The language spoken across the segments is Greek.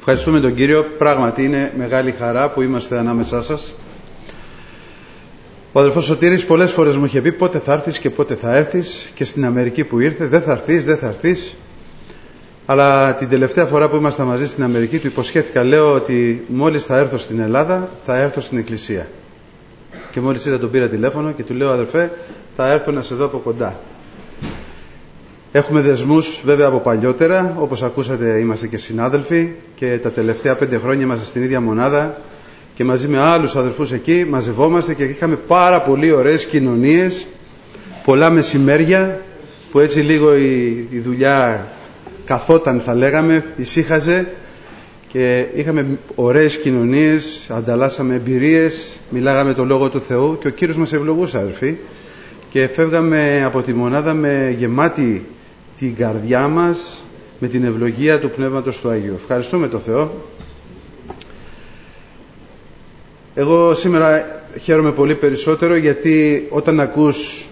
Ευχαριστούμε τον Κύριο. Πράγματι είναι μεγάλη χαρά που είμαστε ανάμεσά σας. Ο αδελφός Σωτήρης πολλές φορές μου είχε πει πότε θα έρθεις και πότε θα έρθεις, και στην Αμερική που ήρθε δεν θα έρθεις. Αλλά την τελευταία φορά που ήμασταν μαζί στην Αμερική του υποσχέθηκα, λέω, ότι μόλις θα έρθω στην Ελλάδα θα έρθω στην Εκκλησία. Και μόλις είδα τον πήρα τηλέφωνο και του λέω, αδελφέ, θα έρθω να σε δω από κοντά. Έχουμε δεσμούς βέβαια από παλιότερα, όπως ακούσατε είμαστε και συνάδελφοι, και τα τελευταία 5 χρόνια είμαστε στην ίδια μονάδα και μαζί με άλλους αδελφούς εκεί μαζευόμαστε και είχαμε πάρα πολύ ωραίες κοινωνίες, πολλά μεσημέρια που έτσι λίγο η δουλειά καθόταν, θα λέγαμε, ησύχαζε, και είχαμε ωραίες κοινωνίες, ανταλλάσσαμε εμπειρίες, μιλάγαμε το Λόγο του Θεού και ο Κύριος μας ευλογούσε, αδελφοί, και φεύγαμε από τη μονάδα με γεμάτη την καρδιά μας με την ευλογία του Πνεύματος του Αγίου. Ευχαριστούμε τον Θεό. Εγώ σήμερα χαίρομαι πολύ περισσότερο, γιατί όταν ακούς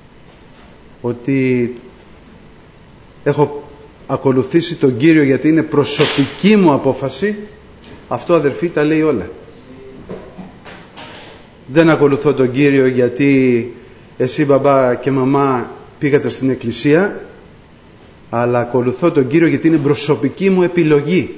ότι έχω ακολουθήσει τον Κύριο γιατί είναι προσωπική μου απόφαση, αυτό, αδερφοί, τα λέει όλα. Δεν ακολουθώ τον Κύριο γιατί εσύ μπαμπά και μαμά πήγατε στην εκκλησία, αλλά ακολουθώ τον Κύριο γιατί είναι προσωπική μου επιλογή.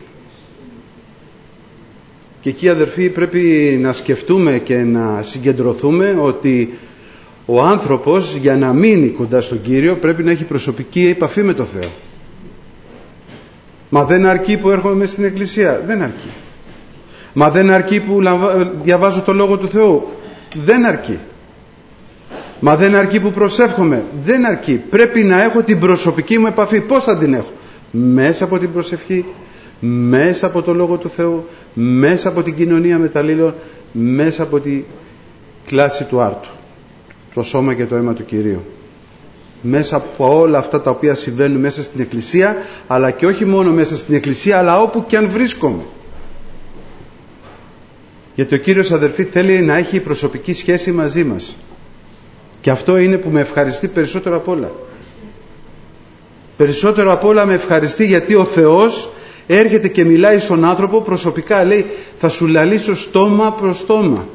Και εκεί, αδερφοί, πρέπει να σκεφτούμε και να συγκεντρωθούμε ότι ο άνθρωπος, για να μείνει κοντά στον Κύριο, πρέπει να έχει προσωπική επαφή με τον Θεό. Μα δεν αρκεί που έρχομαι μέσα στην εκκλησία. Δεν αρκεί. Μα δεν αρκεί που διαβάζω το Λόγο του Θεού. Δεν αρκεί. Μα δεν αρκεί που προσεύχομαι. Δεν αρκεί. Πρέπει να έχω την προσωπική μου επαφή. Πώς θα την έχω? Μέσα από την προσευχή, μέσα από το Λόγο του Θεού, μέσα από την κοινωνία μεταλλήλων, μέσα από τη κλάση του άρτου, το σώμα και το αίμα του Κυρίου. Μέσα από όλα αυτά τα οποία συμβαίνουν μέσα στην εκκλησία, αλλά και όχι μόνο μέσα στην εκκλησία, αλλά όπου και αν βρίσκομαι. Γιατί ο Κύριος, αδερφοί, θέλει να έχει προσωπική σχέση μαζί μας. Και αυτό είναι που με ευχαριστεί περισσότερο απ' όλα. Περισσότερο απ' όλα με ευχαριστεί, γιατί ο Θεός έρχεται και μιλάει στον άνθρωπο προσωπικά. Λέει, θα σου λαλήσω στόμα προς στόμα.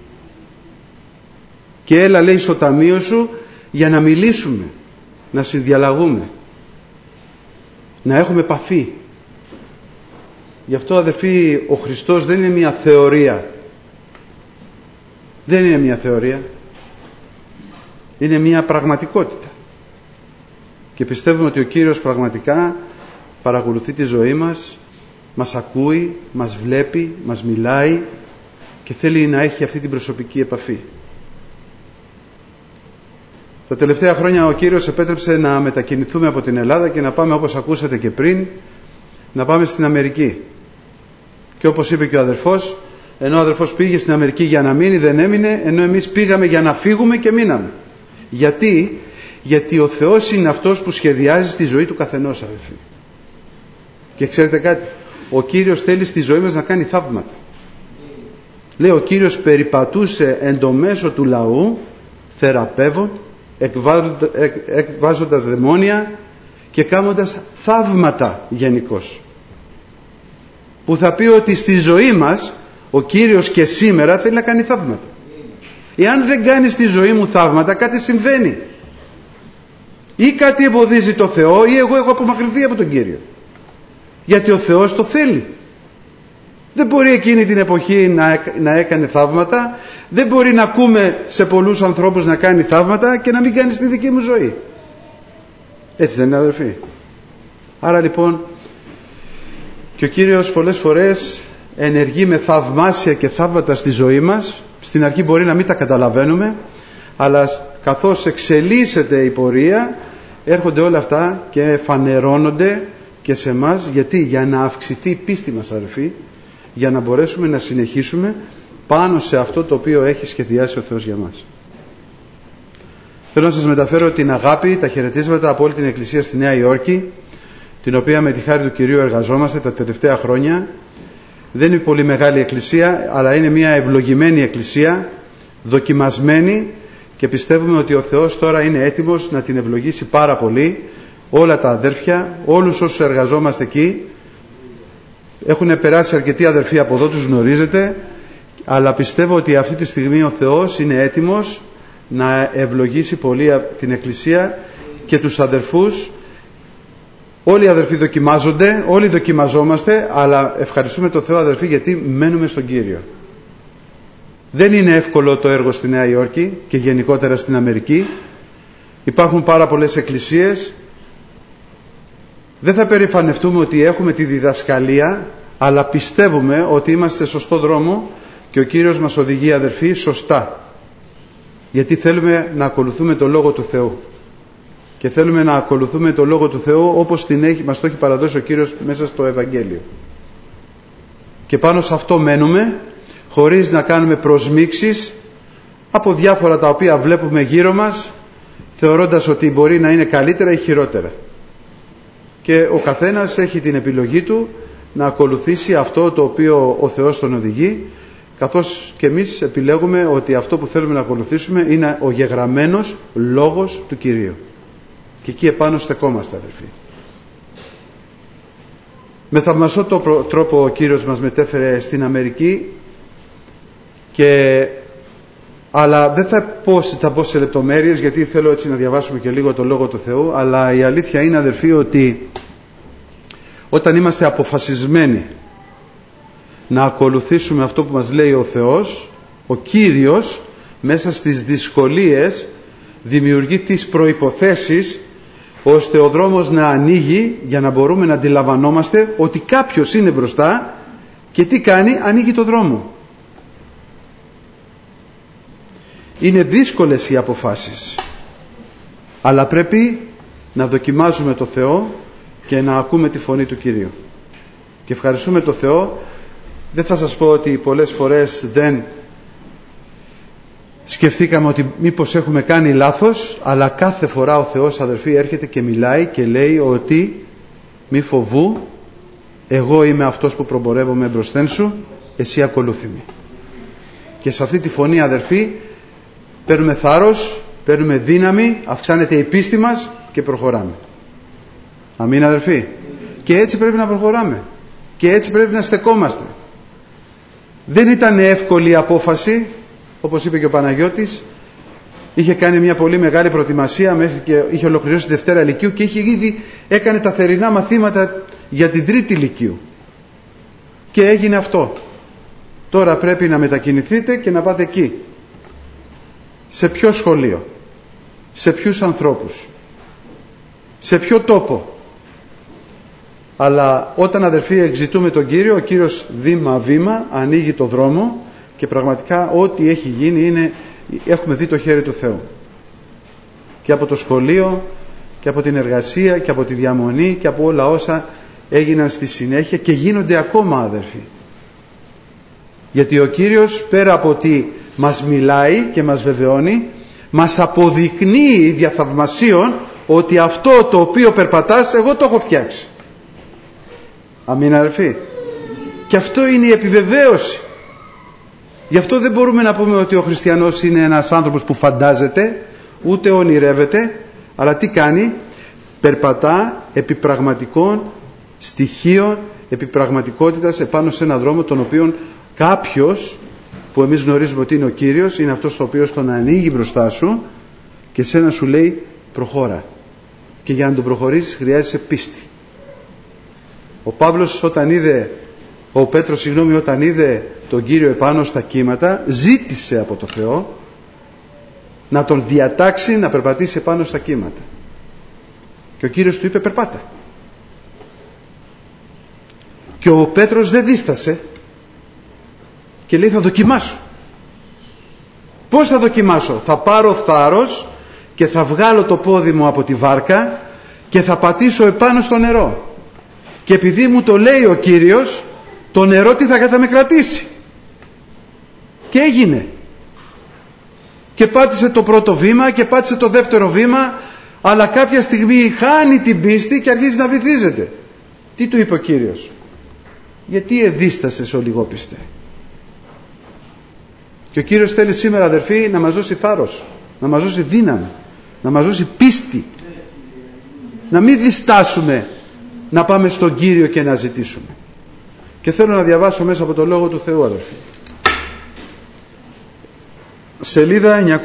Και έλα, λέει, στο ταμείο σου για να μιλήσουμε, να συνδιαλλαγούμε, να έχουμε επαφή. Γι' αυτό, αδερφοί, ο Χριστός δεν είναι μια θεωρία. Δεν είναι μια θεωρία. Είναι μια πραγματικότητα. Και πιστεύουμε ότι ο Κύριος πραγματικά παρακολουθεί τη ζωή μας, μας ακούει, μας βλέπει, μας μιλάει και θέλει να έχει αυτή την προσωπική επαφή. Τα τελευταία χρόνια ο Κύριος επέτρεψε να μετακινηθούμε από την Ελλάδα και να πάμε, όπως ακούσατε και πριν, να πάμε στην Αμερική. Και όπως είπε και ο αδερφός, ενώ ο αδερφός πήγε στην Αμερική για να μείνει, δεν έμεινε, ενώ εμείς πήγαμε για να φύγουμε και μείναμε. Γιατί ο Θεός είναι αυτός που σχεδιάζει στη ζωή του καθενός, αδερφοί. Και ξέρετε κάτι, ο Κύριος θέλει στη ζωή μας να κάνει θαύματα. Λέει, ο Κύριος περιπατούσε εν το μέσο του λαού, θεραπεύων, εκβάζοντας δαιμόνια και κάνοντας θαύματα γενικώς. Που θα πει ότι στη ζωή μας ο Κύριος και σήμερα θέλει να κάνει θαύματα. Εάν δεν κάνει στη ζωή μου θαύματα, κάτι συμβαίνει. Ή κάτι εμποδίζει το Θεό, ή εγώ έχω απομακρυνθεί από τον Κύριο. Γιατί ο Θεός το θέλει. Δεν μπορεί εκείνη την εποχή να έκανε θαύματα, δεν μπορεί να ακούμε σε πολλούς ανθρώπους να κάνει θαύματα και να μην κάνει στη δική μου ζωή. Έτσι δεν είναι, αδερφοί? Άρα λοιπόν, και ο Κύριος πολλές φορές ενεργεί με θαυμάσια και θαύματα στη ζωή μας. Στην αρχή μπορεί να μην τα καταλαβαίνουμε, αλλά καθώς εξελίσσεται η πορεία, έρχονται όλα αυτά και φανερώνονται και σε εμάς. Γιατί? Για να αυξηθεί η πίστη μας, αδερφοί, για να μπορέσουμε να συνεχίσουμε πάνω σε αυτό το οποίο έχει σχεδιάσει ο Θεός για μας. Θέλω να σας μεταφέρω την αγάπη, τα χαιρετίσματα από όλη την Εκκλησία στη Νέα Υόρκη, την οποία με τη χάρη του Κυρίου εργαζόμαστε τα τελευταία χρόνια. Δεν είναι πολύ μεγάλη εκκλησία, αλλά είναι μια ευλογημένη εκκλησία, δοκιμασμένη, και πιστεύουμε ότι ο Θεός τώρα είναι έτοιμος να την ευλογήσει πάρα πολύ, όλα τα αδέρφια, όλους όσους εργαζόμαστε εκεί. Έχουν περάσει αρκετοί αδερφοί από εδώ, τους γνωρίζετε, αλλά πιστεύω ότι αυτή τη στιγμή ο Θεός είναι έτοιμος να ευλογήσει πολύ την Εκκλησία και τους αδερφούς. Όλοι οι αδερφοί δοκιμάζονται, όλοι δοκιμαζόμαστε, αλλά ευχαριστούμε τον Θεό, αδερφοί, γιατί μένουμε στον Κύριο. Δεν είναι εύκολο το έργο στη Νέα Υόρκη και γενικότερα στην Αμερική. Υπάρχουν πάρα πολλές εκκλησίες. Δεν θα περηφανευτούμε ότι έχουμε τη διδασκαλία, αλλά πιστεύουμε ότι είμαστε σωστό δρόμο και ο Κύριος μας οδηγεί, αδερφοί, σωστά. Γιατί θέλουμε να ακολουθούμε το Λόγο του Θεού. Και θέλουμε να ακολουθούμε το Λόγο του Θεού όπως μας το έχει παραδώσει ο Κύριος μέσα στο Ευαγγέλιο. Και πάνω σε αυτό μένουμε, χωρίς να κάνουμε προσμίξεις από διάφορα τα οποία βλέπουμε γύρω μας, θεωρώντας ότι μπορεί να είναι καλύτερα ή χειρότερα. Και ο καθένας έχει την επιλογή του να ακολουθήσει αυτό το οποίο ο Θεός τον οδηγεί, καθώς και εμείς επιλέγουμε ότι αυτό που θέλουμε να ακολουθήσουμε είναι ο γεγραμμένος Λόγος του Κυρίου. Και εκεί επάνω στεκόμαστε, αδελφοί. Με θαυμαστό τρόπο ο Κύριος μας μετέφερε στην Αμερική, αλλά δεν θα πω σε λεπτομέρειες, γιατί θέλω έτσι να διαβάσουμε και λίγο το Λόγο του Θεού, αλλά η αλήθεια είναι, αδελφοί, ότι όταν είμαστε αποφασισμένοι να ακολουθήσουμε αυτό που μας λέει ο Θεός, ο Κύριος μέσα στις δυσκολίες δημιουργεί τις προϋποθέσεις ώστε ο δρόμος να ανοίγει, για να μπορούμε να αντιλαμβανόμαστε ότι κάποιος είναι μπροστά και τι κάνει, ανοίγει το δρόμο. Είναι δύσκολες οι αποφάσεις, αλλά πρέπει να δοκιμάζουμε το Θεό και να ακούμε τη φωνή του Κυρίου. Και ευχαριστούμε το Θεό. Δεν θα σας πω ότι πολλές φορές δεν σκεφτήκαμε ότι μήπως έχουμε κάνει λάθος, αλλά κάθε φορά ο Θεός, αδερφοί, έρχεται και μιλάει και λέει ότι μη φοβού, εγώ είμαι αυτός που προμπορεύομαι μπροστά σου, εσύ ακολούθη με. Και σε αυτή τη φωνή, αδερφοί, παίρνουμε θάρρος, παίρνουμε δύναμη, αυξάνεται η πίστη μας και προχωράμε. Αμήν, αδερφοί. Και έτσι πρέπει να προχωράμε. Και έτσι πρέπει να στεκόμαστε. Δεν ήταν εύκολη η απόφαση, όπως είπε και ο Παναγιώτης. Είχε κάνει μια πολύ μεγάλη προετοιμασία μέχρι και είχε ολοκληρώσει τη Δευτέρα Λυκείου και ήδη έκανε τα θερινά μαθήματα για την Τρίτη Λυκείου. Και έγινε αυτό. Τώρα πρέπει να μετακινηθείτε και να πάτε εκεί. Σε ποιο σχολείο, σε ποιους ανθρώπους, σε ποιο τόπο. Αλλά όταν, αδερφοί, εξητούμε τον Κύριο, ο Κύριος βήμα-βήμα ανοίγει το δρόμο και πραγματικά ό,τι έχει γίνει είναι, έχουμε δει το χέρι του Θεού. Και από το σχολείο και από την εργασία και από τη διαμονή και από όλα όσα έγιναν στη συνέχεια και γίνονται ακόμα, αδερφοί. Γιατί ο Κύριος, πέρα από ότι μας μιλάει και μας βεβαιώνει, μας αποδεικνύει διαθαυμασίων ότι αυτό το οποίο περπατάς εγώ το έχω φτιάξει. Αμήν, αδερφοί. Και αυτό είναι η επιβεβαίωση. Γι' αυτό δεν μπορούμε να πούμε ότι ο χριστιανός είναι ένας άνθρωπος που φαντάζεται, ούτε ονειρεύεται, αλλά τι κάνει? Περπατά επί πραγματικών στοιχείων, επί πραγματικότητας, επάνω σε έναν δρόμο τον οποίον κάποιος που εμείς γνωρίζουμε ότι είναι ο Κύριος, είναι αυτός ο οποίος τον ανοίγει μπροστά σου και σένα σου λέει προχώρα. Και για να τον προχωρήσεις χρειάζεσαι πίστη. Ο Πέτρος όταν είδε τον Κύριο επάνω στα κύματα, ζήτησε από το Θεό να τον διατάξει να περπατήσει επάνω στα κύματα. Και ο Κύριος του είπε περπάτα. Και ο Πέτρος δεν δίστασε και λέει θα δοκιμάσω. Πώς θα δοκιμάσω? Θα πάρω θάρρος και θα βγάλω το πόδι μου από τη βάρκα και θα πατήσω επάνω στο νερό. Και επειδή μου το λέει ο Κύριος, το νερό τι θα με κρατήσει. Και έγινε. Και πάτησε το πρώτο βήμα και πάτησε το δεύτερο βήμα, αλλά κάποια στιγμή χάνει την πίστη και αρχίζει να βυθίζεται. Τι του είπε ο Κύριος? Γιατί εδίστασες, ο λιγόπιστε? Και ο Κύριος θέλει σήμερα, αδερφοί, να μας δώσει θάρρος, να μας δώσει δύναμη, να μας δώσει πίστη. Να μην διστάσουμε να πάμε στον Κύριο και να ζητήσουμε. Και θέλω να διαβάσω μέσα από το Λόγο του Θεού, αδελφοί. Σελίδα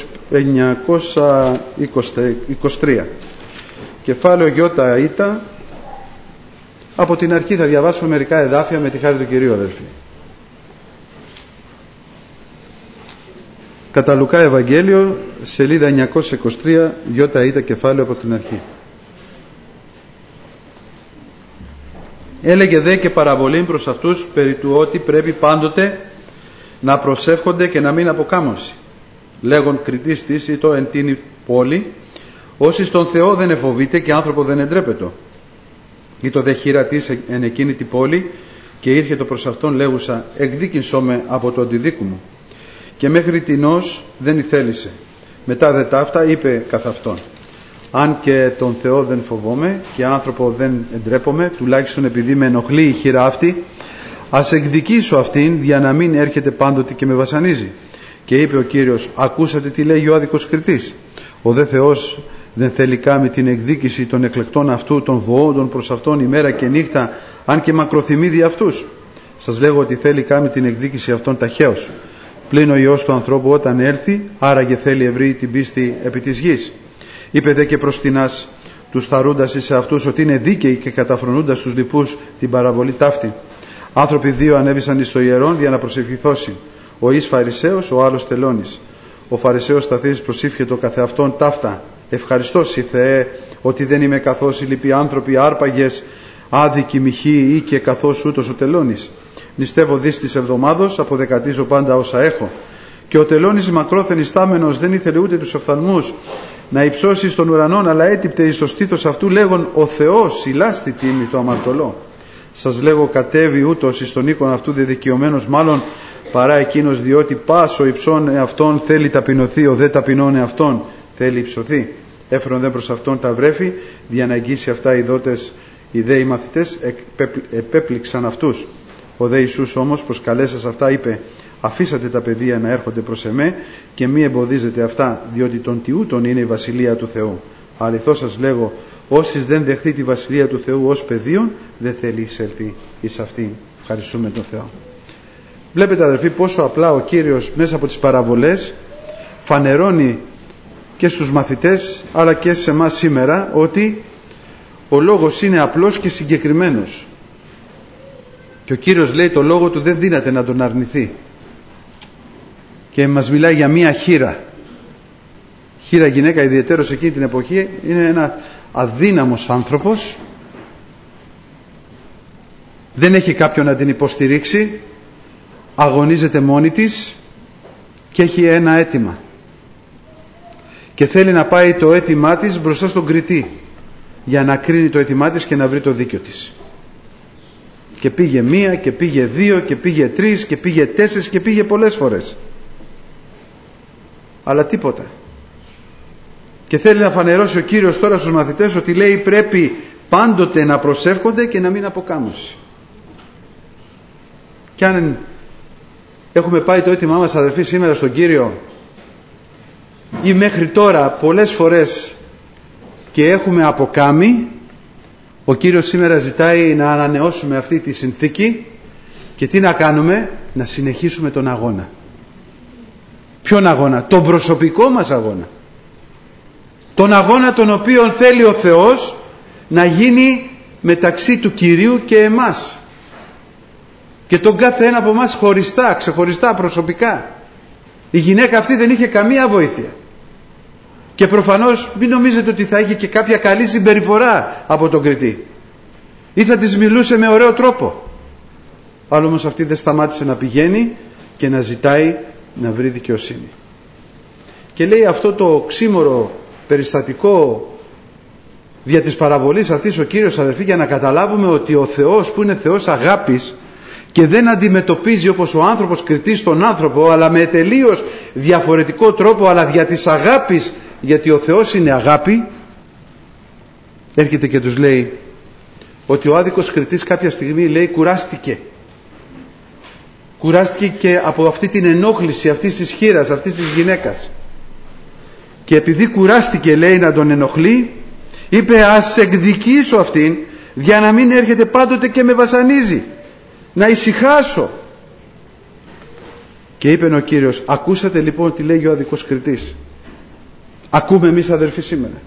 923, κεφάλαιο Γιώτα Ήτα. Από την αρχή θα διαβάσουμε μερικά εδάφια με τη χάρη του Κυρίου, αδελφοί. Κατά Λουκά Ευαγγέλιο, σελίδα 923, Γιώτα Ήτα, κεφάλαιο από την αρχή. Έλεγε δε και παραβολήν προς αυτούς περί του ότι πρέπει πάντοτε να προσεύχονται και να μην αποκάμωση. Λέγον κριτής της ή το εν τίνη πόλη, όσοι στον Θεό δεν εφοβείται και άνθρωπο δεν εντρέπετο. Ή το δε χειρατής εν εκείνη την πόλη, και ήρχε το προς αυτόν λέγουσα, εκδίκησό με από το αντιδίκου μου. Και μέχρι τινός δεν ηθέλησε. Μετά δε ταύτα είπε καθ' αυτόν, αν και τον Θεό δεν φοβόμαι και άνθρωπο δεν εντρέπομαι, τουλάχιστον επειδή με ενοχλεί η χείρα αυτή, ας εκδικήσω αυτήν για να μην έρχεται πάντοτε και με βασανίζει. Και είπε ο Κύριος, ακούσατε τι λέγει ο άδικος κριτής. Ο δε Θεός δεν θέλει κάμει την εκδίκηση των εκλεκτών αυτού, των βοόντων προς αυτόν ημέρα και νύχτα, αν και μακροθυμεί δι' αυτούς. Σας λέγω ότι θέλει κάμει την εκδίκηση αυτών ταχαίως. Πλην ο Υιός του ανθρώπου όταν έρθει, άραγε θέλει ευρύει την πίστη επί της γης. Είπε δε και προς τινάς τους θαρούντας εις αυτούς ότι είναι δίκαιοι και καταφρονούντας τους λοιπούς την παραβολή ταύτη. Άνθρωποι δύο ανέβησαν εις το ιερόν για να προσευχηθώσει. Ο εις Φαρισαίος, ο άλλος τελώνης. Ο Φαρισαίος σταθής προσήφιε το καθεαυτόν ταύτα. Ευχαριστώσει Θεέ ότι δεν είμαι καθώς οι λοιποί άνθρωποι άρπαγες, άδικοι, μοιχοί ή και καθώς ούτως ο τελώνης. Νηστεύω δις της εβδομάδος, αποδεκατίζω πάντα όσα έχω. Και ο τελώνης μακρόθεν ιστάμενος δεν ήθελε ούτε τους οφθαλμούς να υψώσει στον ουρανόν, αλλά έτυπτε εις το στήθος αυτού λέγον ο Θεός ηλάστη τίμη το αμαρτωλό. Σας λέγω κατέβη ούτως εις τον οίκον αυτού δεδικαιωμένος μάλλον παρά εκείνος, διότι πάσο υψών εαυτόν θέλει ταπεινωθεί, ο δε ταπεινών εαυτόν θέλει υψωθεί. Έφερον δε προς αυτόν τα βρέφη, για να αγγίσει αυτά οι δότες, οι δε οι μαθητές επέπληξαν αυτούς. Ο δε Ιησούς όμως προσκαλέσας αυτά είπε, αφήσατε τα παιδεία να έρχονται προς εμέ και μη εμποδίζετε αυτά, διότι των τιούτων είναι η βασιλεία του Θεού. Αληθώς σας λέγω, όσοι δεν δεχθεί τη βασιλεία του Θεού ως παιδίον, δεν θέλει εισέλθει εις αυτήν. Ευχαριστούμε τον Θεό. Βλέπετε, αδελφοί, πόσο απλά ο Κύριος μέσα από τις παραβολές φανερώνει και στους μαθητές αλλά και σε εμάς σήμερα ότι ο λόγος είναι απλός και συγκεκριμένος. Και ο Κύριος λέει το λόγο του δεν δύναται να τον αρνηθεί. Και μας μιλάει για μία χείρα. Χείρα γυναίκα, ιδιαιτέρως εκείνη την εποχή, είναι ένα αδύναμος άνθρωπος. Δεν έχει κάποιον να την υποστηρίξει. Αγωνίζεται μόνη της και έχει ένα αίτημα. Και θέλει να πάει το αίτημά της μπροστά στον κριτή για να κρίνει το αίτημά της και να βρει το δίκιο της. Και πήγε μία και πήγε δύο και πήγε τρεις και πήγε τέσσερις και πήγε πολλές φορές. Αλλά τίποτα. Και θέλει να φανερώσει ο Κύριος τώρα στους μαθητές ότι λέει πρέπει πάντοτε να προσεύχονται και να μην αποκάμωση. Και αν έχουμε πάει το αίτημά μας, αδελφοί, σήμερα στον Κύριο ή μέχρι τώρα πολλές φορές και έχουμε αποκάμει, ο Κύριος σήμερα ζητάει να ανανεώσουμε αυτή τη συνθήκη και τι να κάνουμε? Να συνεχίσουμε τον αγώνα. Ποιον αγώνα? Τον προσωπικό μας αγώνα. Τον αγώνα τον οποίο θέλει ο Θεός να γίνει μεταξύ του Κυρίου και εμάς. Και τον κάθε ένα από εμάς χωριστά, ξεχωριστά, προσωπικά. Η γυναίκα αυτή δεν είχε καμία βοήθεια. Και προφανώς μην νομίζετε ότι θα είχε και κάποια καλή συμπεριφορά από τον κριτή. Ή θα της μιλούσε με ωραίο τρόπο. Αλλά όμως αυτή δεν σταμάτησε να πηγαίνει και να ζητάει να βρει δικαιοσύνη. Και λέει αυτό το οξύμορο περιστατικό δια της παραβολής αυτής ο Κύριος, αδελφοί, για να καταλάβουμε ότι ο Θεός που είναι Θεός αγάπης και δεν αντιμετωπίζει όπως ο άνθρωπος κριτής τον άνθρωπο, αλλά με τελείως διαφορετικό τρόπο, αλλά δια της αγάπης, γιατί ο Θεός είναι αγάπη, έρχεται και τους λέει ότι ο άδικος κριτής κάποια στιγμή, λέει, κουράστηκε και από αυτή την ενόχληση αυτής της χήρας, αυτής της γυναίκας, και επειδή κουράστηκε, λέει, να τον ενοχλεί, είπε ας εκδικήσω αυτήν για να μην έρχεται πάντοτε και με βασανίζει. να ησυχάσω. Και είπε ο Κύριος, ακούσατε λοιπόν τι λέγει ο άδικος κριτής? Ακούμε εμείς αδερφοί σήμερα?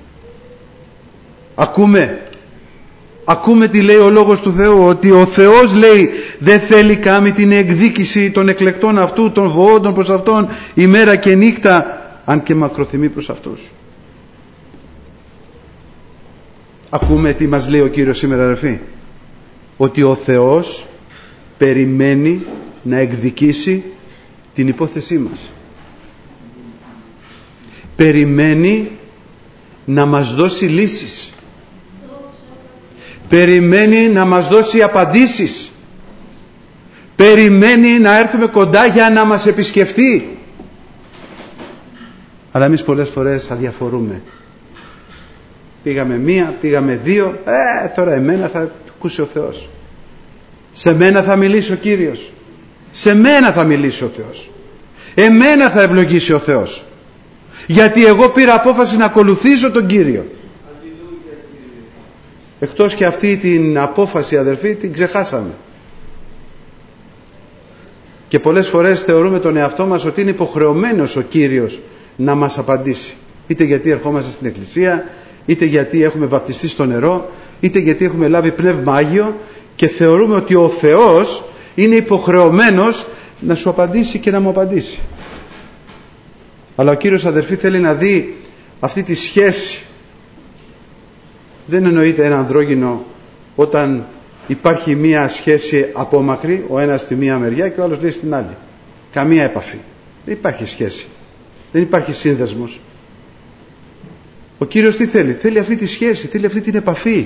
Ακούμε τι λέει ο Λόγος του Θεού? Ότι ο Θεός, λέει, δεν θέλει κάμει την εκδίκηση των εκλεκτών αυτού, των βοόντων προς αυτόν ημέρα και νύχτα, αν και μακροθυμεί προς αυτούς. Ακούμε τι μας λέει ο Κύριος σήμερα, αδερφοί? Ότι ο Θεός περιμένει να εκδικήσει την υπόθεσή μας. Περιμένει να μας δώσει λύσεις. Περιμένει να μας δώσει απαντήσεις. Περιμένει να έρθουμε κοντά για να μας επισκεφτεί. Αλλά εμείς πολλές φορές αδιαφορούμε. Πήγαμε μία, πήγαμε δύο, τώρα εμένα θα ακούσει ο Θεός. Σε μένα θα μιλήσει ο Κύριος. Σε μένα θα μιλήσει ο Θεός. Εμένα θα ευλογήσει ο Θεός. Γιατί εγώ πήρα απόφαση να ακολουθήσω τον Κύριο. Εκτός και αυτή την απόφαση, αδερφοί, την ξεχάσαμε. Και πολλές φορές θεωρούμε τον εαυτό μας ότι είναι υποχρεωμένος ο Κύριος να μας απαντήσει. Είτε γιατί ερχόμαστε στην εκκλησία, είτε γιατί έχουμε βαπτιστεί στο νερό, είτε γιατί έχουμε λάβει Πνεύμα Άγιο, και θεωρούμε ότι ο Θεός είναι υποχρεωμένος να σου απαντήσει και να μου απαντήσει. Αλλά ο Κύριος, αδερφοί, θέλει να δει αυτή τη σχέση. Δεν εννοείται ένα ανδρόγυνο όταν υπάρχει μία σχέση απόμακρη, ο ένας στη μία μεριά και ο άλλος λέει στην άλλη. Καμία επαφή. Δεν υπάρχει σχέση. Δεν υπάρχει σύνδεσμος. Ο Κύριος τι θέλει? Θέλει αυτή τη σχέση, θέλει αυτή την επαφή.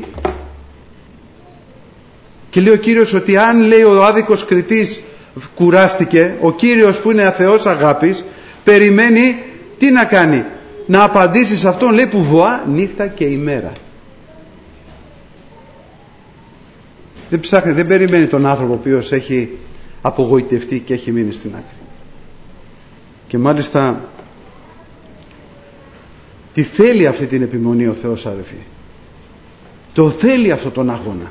Και λέει ο Κύριος ότι αν, λέει, ο άδικος κριτής κουράστηκε, ο Κύριος που είναι αθεός αγάπης περιμένει τι να κάνει? Να απαντήσει σε αυτόν, λέει, που βοά νύχτα και ημέρα. Δεν ψάχνει, δεν περιμένει τον άνθρωπο ο οποίος έχει απογοητευτεί και έχει μείνει στην άκρη. Και μάλιστα τι θέλει αυτή την επιμονή ο Θεός, αδερφοί? Το θέλει αυτό τον αγώνα.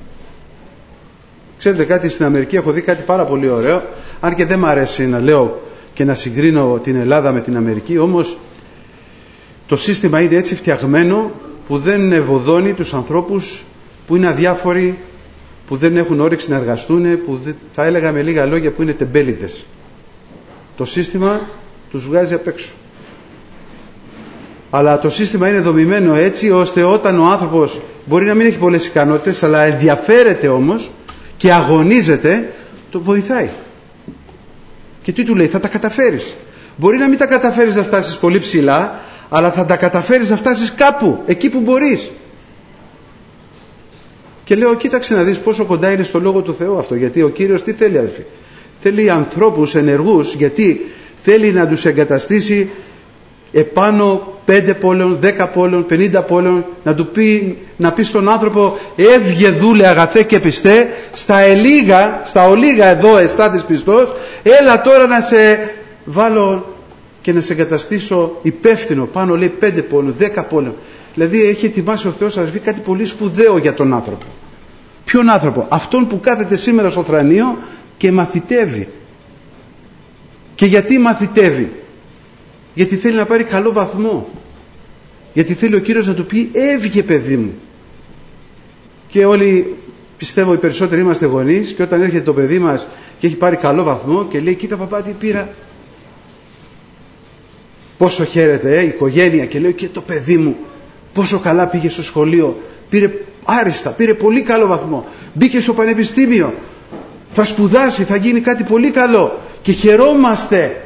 Ξέρετε κάτι, στην Αμερική έχω δει κάτι πάρα πολύ ωραίο, αν και δεν μ' αρέσει να λέω και να συγκρίνω την Ελλάδα με την Αμερική, όμως το σύστημα είναι έτσι φτιαγμένο που δεν ευωδώνει τους ανθρώπους που είναι αδιάφοροι, που δεν έχουν όρεξη να εργαστούν, που θα έλεγα με λίγα λόγια που είναι τεμπέληδες. Το σύστημα τους βγάζει απ' έξω. Αλλά το σύστημα είναι δομημένο έτσι ώστε όταν ο άνθρωπος μπορεί να μην έχει πολλές ικανότητες, αλλά ενδιαφέρεται όμως και αγωνίζεται, το βοηθάει. Και τι του λέει? Θα τα καταφέρεις. Μπορεί να μην τα καταφέρεις να φτάσεις πολύ ψηλά, αλλά θα τα καταφέρεις να φτάσεις κάπου, εκεί που μπορείς. Και λέω, κοίταξε να δεις πόσο κοντά είναι στο Λόγο του Θεού αυτό. Γιατί ο Κύριος τι θέλει, αδελφοί? Θέλει ανθρώπους ενεργούς, γιατί θέλει να τους εγκαταστήσει επάνω 5 πόλεων, 10 πόλεων, 50 πόλεων, να πει στον άνθρωπο, έβγε δούλε αγαθέ και πιστέ, στα ολίγα εδώ εστάτης πιστός, έλα τώρα να σε βάλω και να σε εγκαταστήσω υπεύθυνο πάνω, λέει, 5 πόλεων, 10 πόλεων. Δηλαδή έχει ετοιμάσει ο Θεός, αδελφοί, κάτι πολύ σπουδαίο για τον άνθρωπο. Ποιον άνθρωπο? Αυτόν που κάθεται σήμερα στο θρανείο και μαθητεύει. Και γιατί μαθητεύει? Γιατί θέλει να πάρει καλό βαθμό. Γιατί θέλει ο Κύριος να του πει, έβγε παιδί μου. Και όλοι, πιστεύω οι περισσότεροι είμαστε γονείς, και όταν έρχεται το παιδί μας και έχει πάρει καλό βαθμό και λέει, κοίτα παπά τι πήρα. Πόσο χαίρεται η οικογένεια, και λέει, και το παιδί μου πόσο καλά πήγε στο σχολείο, πήρε άριστα, πήρε πολύ καλό βαθμό, μπήκε στο πανεπιστήμιο, θα σπουδάσει, θα γίνει κάτι πολύ καλό, και χαιρόμαστε.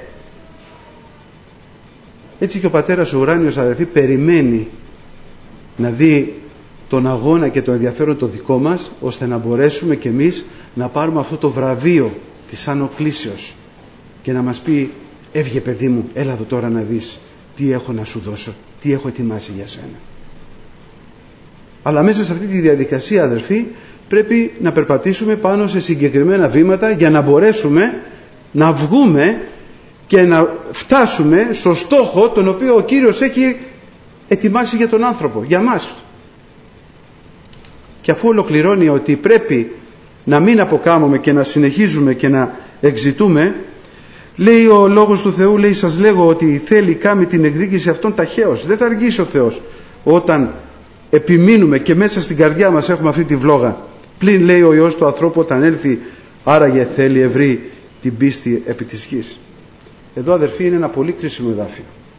Έτσι και ο Πατέρας ο Ουράνιος, αδερφοί, περιμένει να δει τον αγώνα και το ενδιαφέρον το δικό μας, ώστε να μπορέσουμε κι εμείς να πάρουμε αυτό το βραβείο της ανοκλήσεως και να μας πει, έβγε παιδί μου, έλα εδώ τώρα να δεις τι έχω να σου δώσω, τι έχω ετοιμάσει για σένα. Αλλά μέσα σε αυτή τη διαδικασία, αδερφοί, πρέπει να περπατήσουμε πάνω σε συγκεκριμένα βήματα για να μπορέσουμε να βγούμε και να φτάσουμε στο στόχο τον οποίο ο Κύριος έχει ετοιμάσει για τον άνθρωπο, για μας. Και αφού ολοκληρώνει ότι πρέπει να μην αποκάμουμε και να συνεχίζουμε και να εξητούμε, λέει ο Λόγος του Θεού, λέει, σας λέγω ότι θέλει κάμει την εκδίκηση αυτών ταχαίως. Δεν θα αργήσει ο Θεός όταν επιμείνουμε και μέσα στην καρδιά μας έχουμε αυτή τη βλόγα. Πλην, λέει, ο Υιός του ανθρώπου όταν έλθει, άραγε θέλει ευρύ την πίστη επί της γης. Εδώ, αδερφοί, είναι ένα πολύ κρίσιμο εδάφιο.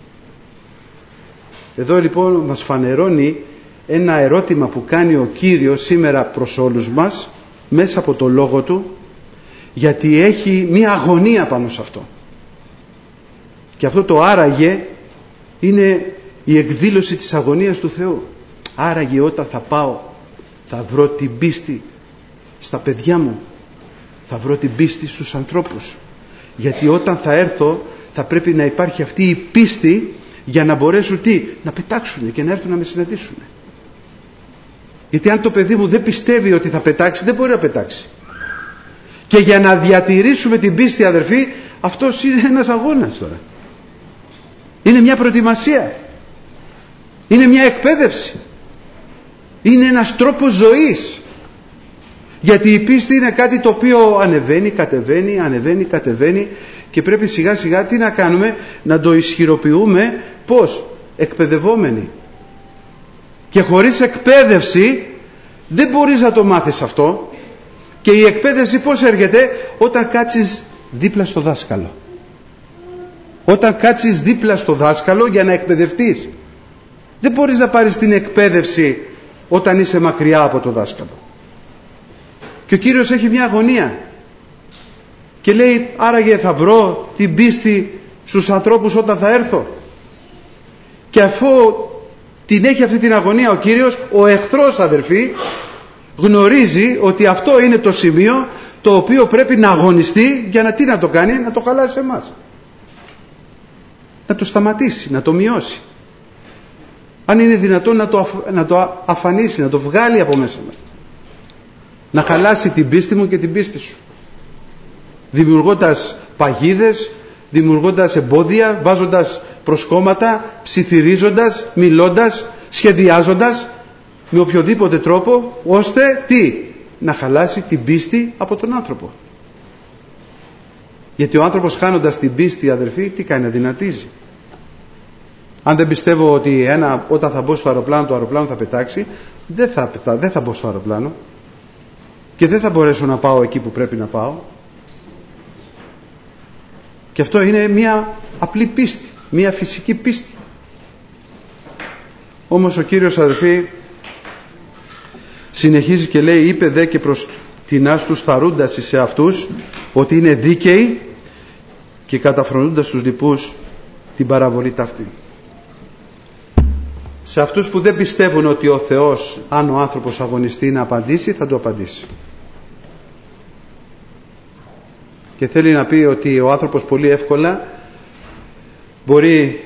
Εδώ λοιπόν μας φανερώνει ένα ερώτημα που κάνει ο Κύριος σήμερα προς όλους μας μέσα από το Λόγο Του, γιατί έχει μία αγωνία πάνω σε αυτό. Και αυτό το άραγε είναι η εκδήλωση της αγωνίας του Θεού. Άραγε όταν θα πάω θα βρω την πίστη στα παιδιά μου, θα βρω την πίστη στους ανθρώπους, γιατί όταν θα έρθω θα πρέπει να υπάρχει αυτή η πίστη για να μπορέσουν να πετάξουν και να έρθουν να με συναντήσουν. Γιατί αν το παιδί μου δεν πιστεύει ότι θα πετάξει, δεν μπορεί να πετάξει. Και για να διατηρήσουμε την πίστη, αδερφοί, αυτός είναι ένας αγώνας τώρα. Είναι μια προετοιμασία. Είναι μια εκπαίδευση. Είναι ένας τρόπος ζωής. Γιατί η πίστη είναι κάτι το οποίο ανεβαίνει, κατεβαίνει, ανεβαίνει, κατεβαίνει, και πρέπει σιγά σιγά τι να κάνουμε, να το ισχυροποιούμε. Πώς? Εκπαιδευόμενοι. Και χωρίς εκπαίδευση δεν μπορείς να το μάθεις αυτό. Και η εκπαίδευση πώς έρχεται? Όταν κάτσεις δίπλα στο δάσκαλο. Όταν κάτσεις δίπλα στο δάσκαλο για να εκπαιδευτείς. Δεν μπορείς να πάρεις την εκπαίδευση όταν είσαι μακριά από το δάσκαλο. Και ο Κύριος έχει μια αγωνία και λέει, άραγε θα βρω την πίστη στους ανθρώπους όταν θα έρθω. Και αφού την έχει αυτή την αγωνία ο Κύριος, ο εχθρός, αδερφοί, γνωρίζει ότι αυτό είναι το σημείο το οποίο πρέπει να αγωνιστεί για να τι να το κάνει? Να το χαλάσει εμάς, να το σταματήσει, να το μειώσει, αν είναι δυνατόν να το αφανίσει, να το βγάλει από μέσα μας, να χαλάσει την πίστη μου και την πίστη σου, δημιουργώντας παγίδες, δημιουργώντας εμπόδια, βάζοντας προσκόμματα, ψιθυρίζοντας, μιλώντας, σχεδιάζοντας με οποιοδήποτε τρόπο, ώστε να χαλάσει την πίστη από τον άνθρωπο. Γιατί ο άνθρωπος, χάνοντας την πίστη, αδερφοί, τι κάνει? Αδυνατίζει. Αν δεν πιστεύω ότι όταν θα μπω στο αεροπλάνο, το αεροπλάνο θα πετάξει, δεν θα μπω στο αεροπλάνο και δεν θα μπορέσω να πάω εκεί που πρέπει να πάω. Και αυτό είναι μια απλή πίστη, μια φυσική πίστη. Όμως ο Κύριος, αδερφοί, συνεχίζει και λέει, είπε δε και προς τινάς τους θαρούντας σε αυτούς ότι είναι δίκαιοι και καταφρονούντας τους λοιπούς την παραβολή ταύτη. Σε αυτούς που δεν πιστεύουν ότι ο Θεός, αν ο άνθρωπος αγωνιστεί να απαντήσει, θα του απαντήσει. Και θέλει να πει ότι ο άνθρωπος πολύ εύκολα μπορεί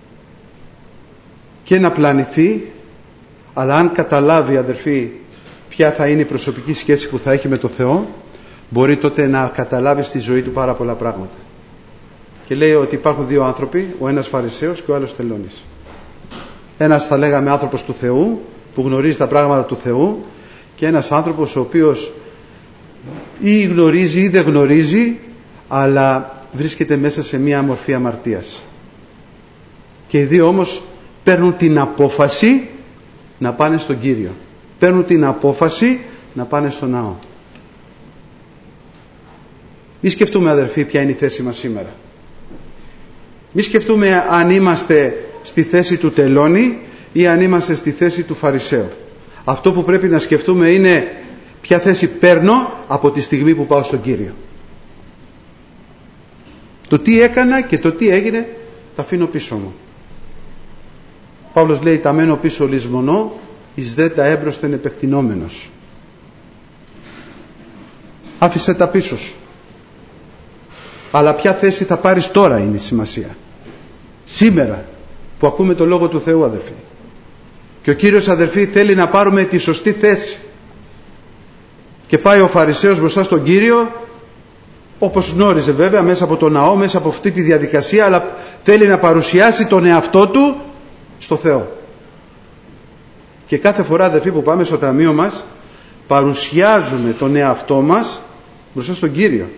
και να πλανηθεί, αλλά αν καταλάβει, αδερφοί, ποια θα είναι η προσωπική σχέση που θα έχει με το Θεό, μπορεί τότε να καταλάβει στη ζωή του πάρα πολλά πράγματα. Και λέει ότι υπάρχουν δύο άνθρωποι, ο ένας Φαρισαίος και ο άλλος τελώνης. Ένας θα λέγαμε άνθρωπος του Θεού, που γνωρίζει τα πράγματα του Θεού, και ένας άνθρωπος ο οποίος ή γνωρίζει ή δεν γνωρίζει, αλλά βρίσκεται μέσα σε μία μορφή αμαρτίας. Και οι δύο όμως παίρνουν την απόφαση να πάνε στον Κύριο. Παίρνουν την απόφαση να πάνε στον ναό. Μη σκεφτούμε, αδερφοί, ποια είναι η θέση μας σήμερα. Μη σκεφτούμε αν είμαστε στη θέση του τελώνη ή αν είμαστε στη θέση του Φαρισαίου. Αυτό που πρέπει να σκεφτούμε είναι ποια θέση παίρνω από τη στιγμή που πάω στον Κύριο. Το τι έκανα και το τι έγινε τα αφήνω πίσω μου. Παύλος λέει, τα μένω πίσω λησμονώ, εις δε τα έμπροσθεν επεκτηνόμενος. Άφησε τα πίσω σου. Αλλά ποια θέση θα πάρεις τώρα είναι η σημασία. Σήμερα που ακούμε το Λόγο του Θεού, αδερφοί. Και ο Κύριος, αδερφοί, θέλει να πάρουμε τη σωστή θέση. Και πάει ο Φαρισαίος μπροστά στον Κύριο, όπως γνώριζε βέβαια, μέσα από το ναό, μέσα από αυτή τη διαδικασία, αλλά θέλει να παρουσιάσει τον εαυτό του στο Θεό. Και κάθε φορά, αδερφοί, που πάμε στο ταμείο μας, παρουσιάζουμε τον εαυτό μας μπροστά στον Κύριο.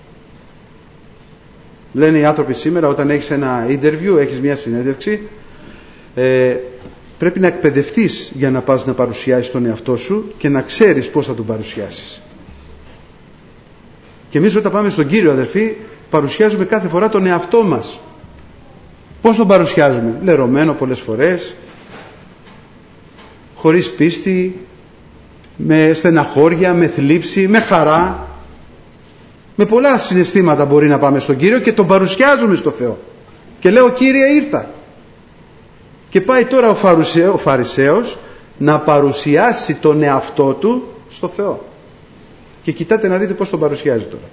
Λένε οι άνθρωποι σήμερα, όταν έχεις ένα interview, έχεις μια συνέντευξη, πρέπει να εκπαιδευτείς για να πας να παρουσιάσεις τον εαυτό σου και να ξέρεις πώς θα τον παρουσιάσεις. Και εμείς όταν πάμε στον Κύριο, αδερφοί, παρουσιάζουμε κάθε φορά τον εαυτό μας. Πώς τον παρουσιάζουμε? Λερωμένο πολλές φορές, χωρίς πίστη, με στεναχώρια, με θλίψη, με χαρά, με πολλά συναισθήματα μπορεί να πάμε στον Κύριο και τον παρουσιάζουμε στο Θεό. Και λέω, Κύριε, ήρθα. Και πάει τώρα ο Φαρισαίος να παρουσιάσει τον εαυτό του στο Θεό. Και κοιτάτε να δείτε πώς τον παρουσιάζει τώρα.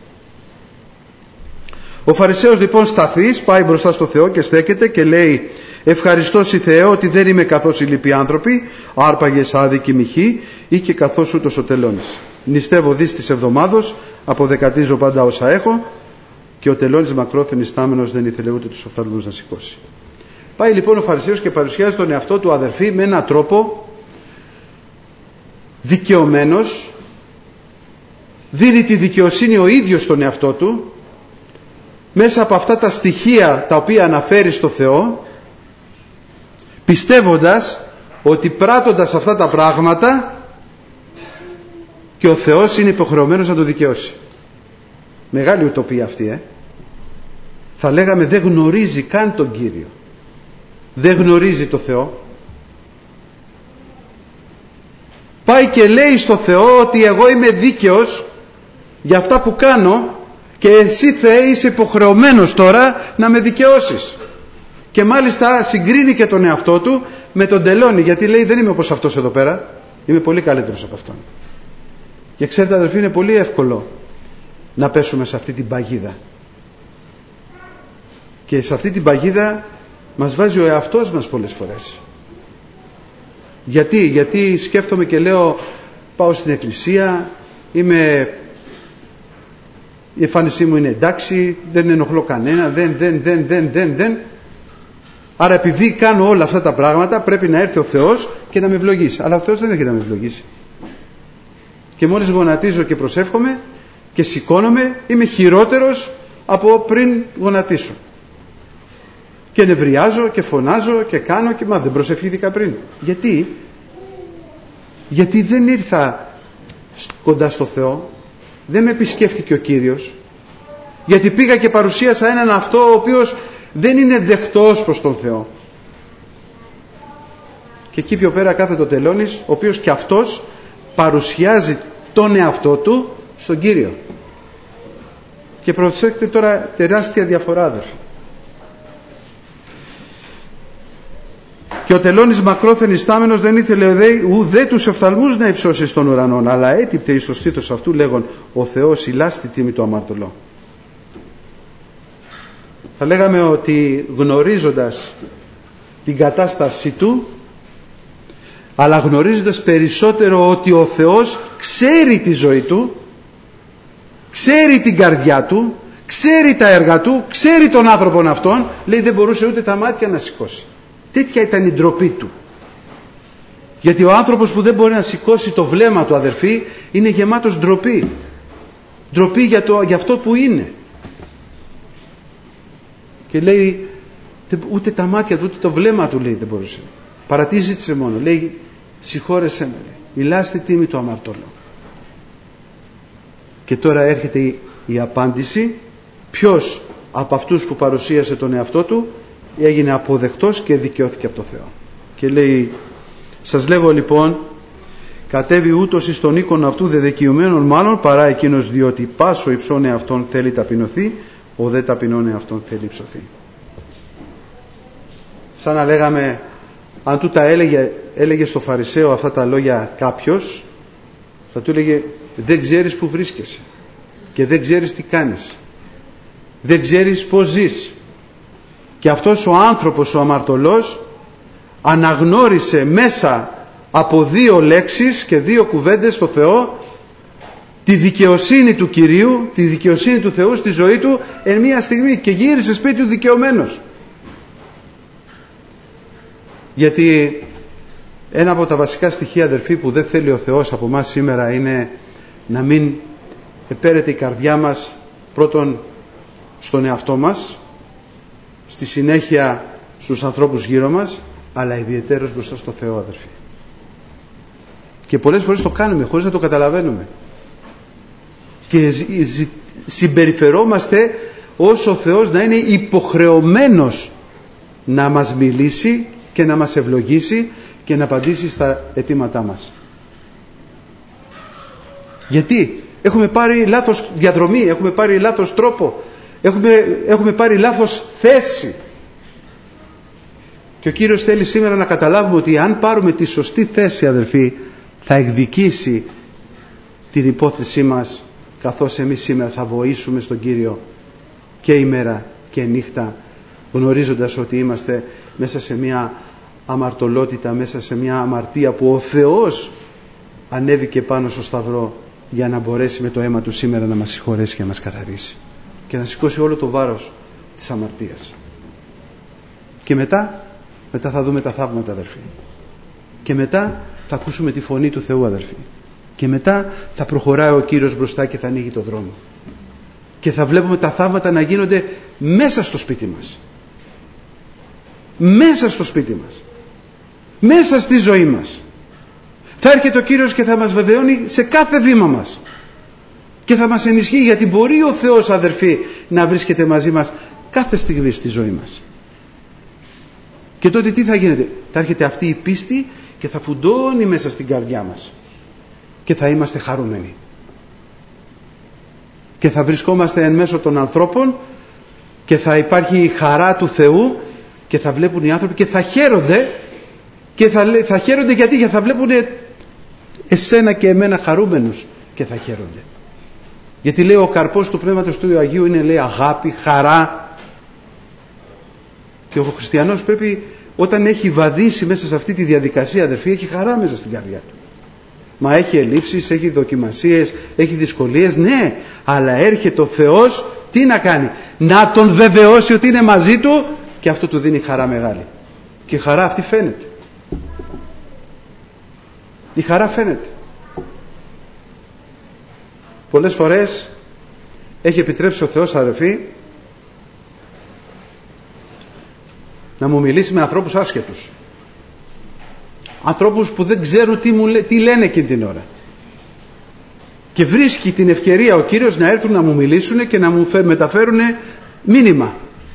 Ο Φαρισαίος λοιπόν σταθείς πάει μπροστά στο Θεό και στέκεται και λέει, ευχαριστώ σοι Θεέ ότι δεν είμαι καθώς οι λοιποί άνθρωποι, άρπαγες, άδικοι, μοιχοί, ή και καθώς ούτως ο τελώνης. Νηστεύω δις της εβδομάδος, αποδεκατίζω πάντα όσα έχω, και ο τελώνης μακρόθεν ιστάμενος δεν ήθελε ούτε τους οφθαλμούς να σηκώσει. Πάει λοιπόν ο Φαρισαίος και παρουσιάζει τον εαυτό του, αδερφοί, με έναν τρόπο δικαιωμένος, δίνει τη δικαιοσύνη ο ίδιος στον εαυτό του, μέσα από αυτά τα στοιχεία τα οποία αναφέρει στο Θεό, πιστεύοντας ότι πράττοντας αυτά τα πράγματα και ο Θεός είναι υποχρεωμένος να το δικαιώσει. Μεγάλη ουτοπία αυτή, Θα λέγαμε δεν γνωρίζει καν τον Κύριο. Δεν γνωρίζει το Θεό. Πάει και λέει στο Θεό ότι εγώ είμαι δίκαιος για αυτά που κάνω και εσύ Θεέ είσαι υποχρεωμένος τώρα να με δικαιώσεις. Και μάλιστα συγκρίνει και τον εαυτό του με τον τελώνη, γιατί λέει δεν είμαι όπως αυτός εδώ πέρα, είμαι πολύ καλύτερος από αυτόν. Και ξέρετε αδελφοί, είναι πολύ εύκολο να πέσουμε σε αυτή την παγίδα. Και σε αυτή την παγίδα μας βάζει ο εαυτός μας πολλές φορές. Γιατί σκέφτομαι και λέω, πάω στην εκκλησία, η εμφάνισή μου είναι εντάξει, δεν ενοχλώ κανένα, δεν. Άρα επειδή κάνω όλα αυτά τα πράγματα πρέπει να έρθει ο Θεός και να με ευλογήσει. Αλλά ο Θεός δεν έρχεται να με ευλογήσει. Και μόλις γονατίζω και προσεύχομαι και σηκώνομαι, είμαι χειρότερος από πριν γονατίσω. Και νευριάζω και φωνάζω και κάνω και δεν προσευχήθηκα πριν. Γιατί δεν ήρθα κοντά στο Θεό, δεν με επισκέφτηκε ο Κύριος, γιατί πήγα και παρουσίασα έναν αυτό ο οποίος δεν είναι δεχτός προς τον Θεό. Και εκεί πιο πέρα κάθεται ο τελώνης, ο οποίος και αυτός παρουσιάζει τον εαυτό του στον Κύριο. Και προσέξτε τώρα τεράστια διαφορά, αδερφοί. Και ο τελώνης μακρόθεν ιστάμενος δεν ήθελε ουδέ τους οφθαλμούς να υψώσει στον ουρανόν, αλλά έτυπτε εις το στήθος αυτού λέγον, ο Θεός ηλάστη τίμη το αμαρτωλό. Θα λέγαμε ότι γνωρίζοντας την κατάστασή του, αλλά γνωρίζοντας περισσότερο ότι ο Θεός ξέρει τη ζωή του, ξέρει την καρδιά του, ξέρει τα έργα του, ξέρει τον άνθρωπον αυτόν, λέει δεν μπορούσε ούτε τα μάτια να σηκώσει. Τέτοια ήταν η ντροπή του. Γιατί ο άνθρωπος που δεν μπορεί να σηκώσει το βλέμμα του, αδερφοί, είναι γεμάτος ντροπή. Ντροπή για αυτό που είναι. Και λέει ούτε τα μάτια του, ούτε το βλέμμα του, λέει, δεν μπορούσε. Παρατή ζήτησε μόνο. Λέει συγχώρεσέ με, λέει, ηλάστη τίμη το αμαρτωλό. Και τώρα έρχεται η απάντηση. Ποιος από αυτούς που παρουσίασε τον εαυτό του έγινε αποδεκτός και δικαιώθηκε από το Θεό. Και λέει, σας λέγω λοιπόν, κατέβει ούτως εις τον οίκον αυτού δεδικιωμένων μάλλον παρά εκείνος, διότι πάσο υψών εαυτόν θέλει ταπεινωθεί, ο δε ταπεινών εαυτόν θέλει υψωθεί. Σαν να λέγαμε, αν του τα έλεγε στο Φαρισαίο αυτά τα λόγια κάποιος, θα του έλεγε δεν ξέρεις που βρίσκεσαι και δεν ξέρεις τι κάνεις, δεν ξέρεις πώς ζεις. Και αυτός ο άνθρωπος, ο αμαρτωλός, αναγνώρισε μέσα από 2 λέξεις και 2 κουβέντες στο Θεό τη δικαιοσύνη του Κυρίου, τη δικαιοσύνη του Θεού στη ζωή του εν μία στιγμή και γύρισε σπίτι του δικαιωμένος. Γιατί Ένα από τα βασικά στοιχεία, αδερφοί, που δεν θέλει ο Θεός από μας σήμερα είναι να μην επέρεται η καρδιά μας πρώτον στον εαυτό μας, στη συνέχεια στους ανθρώπους γύρω μας, αλλά ιδιαιτέρως μπροστά στο Θεό, αδερφοί. Και πολλές φορές το κάνουμε χωρίς να το καταλαβαίνουμε. Και συμπεριφερόμαστε ως ο Θεός να είναι υποχρεωμένος να μας μιλήσει και να μας ευλογήσει και να απαντήσει στα αιτήματά μας. Γιατί έχουμε πάρει λάθος διαδρομή, έχουμε πάρει λάθος τρόπο, έχουμε πάρει λάθος θέση. Και ο Κύριος θέλει σήμερα να καταλάβουμε ότι αν πάρουμε τη σωστή θέση, αδελφοί, θα εκδικήσει την υπόθεσή μας, καθώς εμείς σήμερα θα βοήσουμε στον Κύριο και ημέρα και νύχτα, γνωρίζοντας ότι είμαστε μέσα σε μια αμαρτωλότητα, μέσα σε μια αμαρτία που ο Θεός ανέβηκε πάνω στο Σταυρό για να μπορέσει με το αίμα Του σήμερα να μας συγχωρέσει και να μας καθαρίσει και να σηκώσει όλο το βάρος της αμαρτίας. Και μετά θα δούμε τα θαύματα, αδελφοί. Και μετά θα ακούσουμε τη φωνή του Θεού, αδελφοί. Και μετά θα προχωράει ο Κύριος μπροστά και θα ανοίγει το δρόμο. Και θα βλέπουμε τα θαύματα να γίνονται μέσα στο σπίτι μας. Μέσα στο σπίτι μας. Μέσα στη ζωή μας. Θα έρχεται ο Κύριος και θα μας βεβαιώνει σε κάθε βήμα μας. Και θα μας ενισχύει, γιατί μπορεί ο Θεός, αδερφοί, να βρίσκεται μαζί μας κάθε στιγμή στη ζωή μας. Και τότε τι θα γίνεται? Θα έρχεται αυτή η πίστη και θα φουντώνει μέσα στην καρδιά μας. Και θα είμαστε χαρούμενοι. Και θα βρισκόμαστε εν μέσω των ανθρώπων και θα υπάρχει η χαρά του Θεού και θα βλέπουν οι άνθρωποι και θα χαίρονται. Και θα χαίρονται γιατί θα βλέπουν εσένα και εμένα χαρούμενους και θα χαίρονται. Γιατί λέει ο καρπός του Πνεύματος του Αγίου είναι, λέει, αγάπη, χαρά. Και ο χριστιανός πρέπει, όταν έχει βαδίσει μέσα σε αυτή τη διαδικασία, αδερφοί, έχει χαρά μέσα στην καρδιά του. Μα έχει ελλείψεις, έχει δοκιμασίες, έχει δυσκολίες, ναι, αλλά έρχεται ο Θεός τι να κάνει? Να τον βεβαιώσει ότι είναι μαζί του και αυτό του δίνει χαρά μεγάλη. Και η χαρά αυτή φαίνεται. Η χαρά φαίνεται. Πολλές φορές έχει επιτρέψει ο Θεός, αδερφοί, να μου μιλήσει με ανθρώπους άσχετους. Ανθρώπους που δεν ξέρουν τι λένε εκείνη την ώρα. Και βρίσκει την ευκαιρία ο Κύριος να έρθουν να μου μιλήσουν και να μου μεταφέρουν μήνυμα.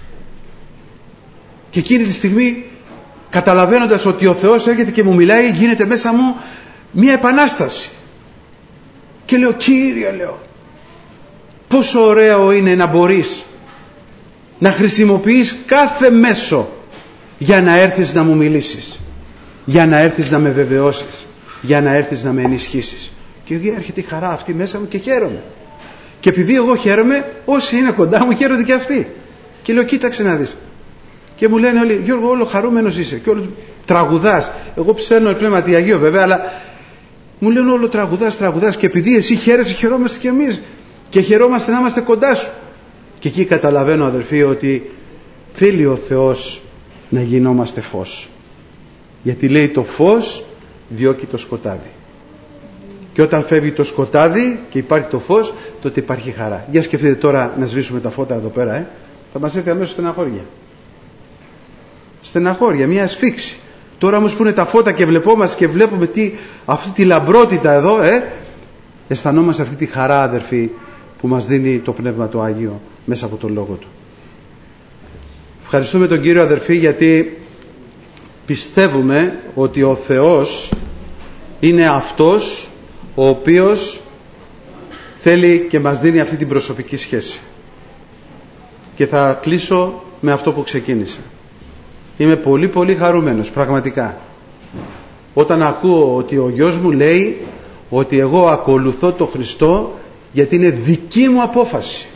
Και εκείνη τη στιγμή, καταλαβαίνοντας ότι ο Θεός έρχεται και μου μιλάει, γίνεται μέσα μου μια επανάσταση. Και λέω, Κύριε, λέω, πόσο ωραίο είναι να μπορείς να χρησιμοποιείς κάθε μέσο για να έρθεις να μου μιλήσεις, για να έρθεις να με βεβαιώσεις, για να έρθεις να με ενισχύσεις. Και έρχεται η χαρά αυτή μέσα μου και χαίρομαι. Και επειδή εγώ χαίρομαι, όσοι είναι κοντά μου χαίρονται και αυτοί. Και λέω, κοίταξε να δεις. Και μου λένε όλοι, Γιώργο, όλο χαρούμενος είσαι και όλο τραγουδάς. Εγώ ψέρνω Πνεύματι Αγίο βέβαια, αλλά μου λένε όλο τραγουδάς και επειδή εσύ χαίρεσαι, χαιρόμαστε κι εμείς και χαιρόμαστε να είμαστε κοντά σου. Και εκεί καταλαβαίνω, αδερφοί, ότι θέλει ο Θεός να γινόμαστε φως. Γιατί λέει το φως διώκει το σκοτάδι. Και όταν φεύγει το σκοτάδι και υπάρχει το φως, τότε υπάρχει χαρά. Για σκεφτείτε τώρα να σβήσουμε τα φώτα εδώ πέρα, θα μας έρθει αμέσως στεναχώρια. Στεναχώρια, μια ασφίξη. Τώρα όμως που είναι τα φώτα και βλεπόμαστε και βλέπουμε αυτή τη λαμπρότητα εδώ, αισθανόμαστε αυτή τη χαρά, αδερφοί, που μας δίνει το Πνεύμα το Άγιο μέσα από τον Λόγο Του. Ευχαριστούμε τον Κύριο, αδερφοί, γιατί πιστεύουμε ότι ο Θεός είναι αυτός ο οποίος θέλει και μας δίνει αυτή την προσωπική σχέση. Και θα κλείσω με αυτό που ξεκίνησα. Είμαι πολύ πολύ χαρούμενος, πραγματικά, όταν ακούω ότι ο γιος μου λέει ότι εγώ ακολουθώ τον Χριστό γιατί είναι δική μου απόφαση.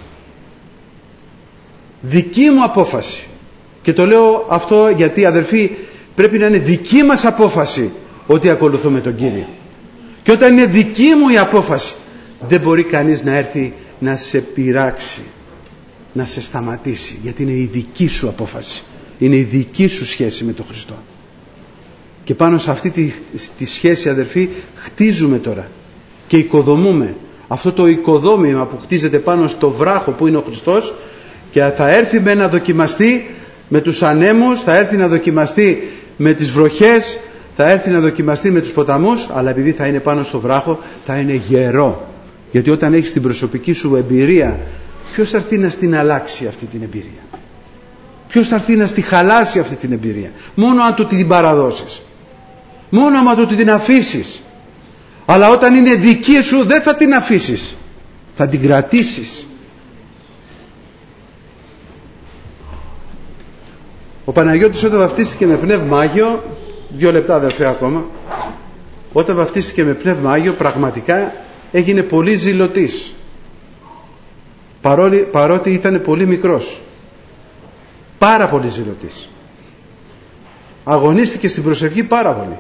Δική μου απόφαση. Και το λέω αυτό γιατί, αδερφοί, πρέπει να είναι δική μας απόφαση ότι ακολουθούμε τον Κύριο. Και όταν είναι δική μου η απόφαση, δεν μπορεί κανείς να έρθει να σε πειράξει, να σε σταματήσει, γιατί είναι η δική σου απόφαση. Είναι η δική σου σχέση με τον Χριστό. Και πάνω σε αυτή τη σχέση, αδερφοί, χτίζουμε τώρα και οικοδομούμε αυτό το οικοδόμημα που χτίζεται πάνω στο βράχο που είναι ο Χριστός, και θα έρθει να δοκιμαστεί με τους ανέμους, θα έρθει να δοκιμαστεί με τις βροχές, θα έρθει να δοκιμαστεί με τους ποταμούς, αλλά επειδή θα είναι πάνω στο βράχο θα είναι γερό. Γιατί όταν έχεις την προσωπική σου εμπειρία, ποιος θα έρθει να στην αλλάξει αυτή την εμπειρία? Ποιος θα έρθει να στη χαλάσει αυτή την εμπειρία? Μόνο αν του την παραδώσεις, μόνο αν του την αφήσεις. Αλλά όταν είναι δική σου δεν θα την αφήσεις, θα την κρατήσεις. Ο Παναγιώτης όταν βαφτίστηκε με Πνεύμα Άγιο, 2 λεπτά αδερφέ ακόμα, όταν βαφτίστηκε με Πνεύμα Άγιο πραγματικά έγινε πολύ ζηλωτής, παρότι ήταν πολύ μικρός, πάρα πολύ ζηλωτής. Αγωνίστηκε στην προσευχή πάρα πολύ.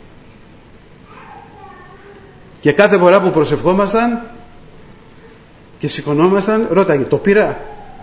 Και κάθε φορά που προσευχόμασταν και σηκωνόμασταν, ρώταγε, το πήρα?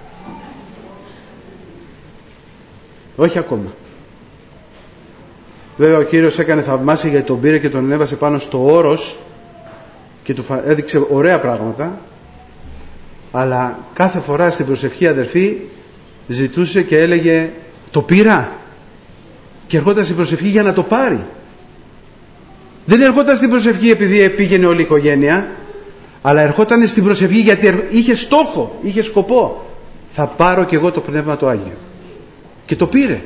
Όχι ακόμα. Βέβαια ο Κύριος έκανε θαυμάσια, γιατί τον πήρε και τον έβασε πάνω στο όρος και του έδειξε ωραία πράγματα, αλλά κάθε φορά στην προσευχή, αδερφοί, ζητούσε και έλεγε, το πήρα? Και ερχόταν στην προσευχή για να το πάρει. Δεν ερχόταν στην προσευχή επειδή πήγαινε όλη η οικογένεια, αλλά ερχόταν στην προσευχή γιατί είχε στόχο, είχε σκοπό. Θα πάρω κι εγώ το Πνεύμα το Άγιο. Και το πήρε.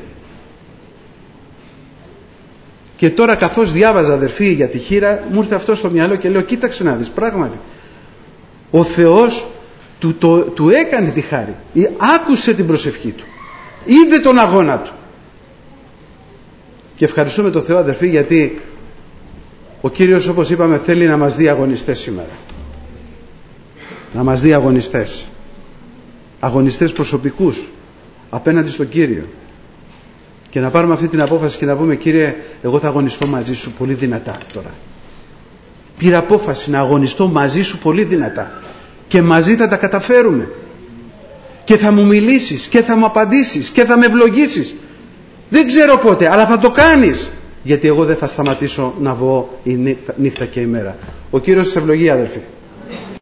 Και τώρα καθώς διάβαζα, αδερφοί, για τη χήρα, μου ήρθε αυτό στο μυαλό και λέω, κοίταξε να δεις, πράγματι ο Θεός του έκανε τη χάρη, άκουσε την προσευχή του, είδε τον αγώνα του. Και ευχαριστούμε τον Θεό, αδερφοί, γιατί ο Κύριος, όπως είπαμε, θέλει να μας δει αγωνιστές σήμερα. Να μας δει αγωνιστές. Αγωνιστές προσωπικούς απέναντι στον Κύριο. Και να πάρουμε αυτή την απόφαση και να πούμε, Κύριε, εγώ θα αγωνιστώ μαζί σου πολύ δυνατά τώρα. Πήρα απόφαση να αγωνιστώ μαζί σου πολύ δυνατά. Και μαζί θα τα καταφέρουμε. Και θα μου μιλήσεις και θα μου απαντήσεις και θα με ευλογήσεις. Δεν ξέρω πότε, αλλά θα το κάνεις. Γιατί εγώ δεν θα σταματήσω να βγω η νύχτα και η μέρα. Ο Κύριος σας ευλογεί, αδελφοί.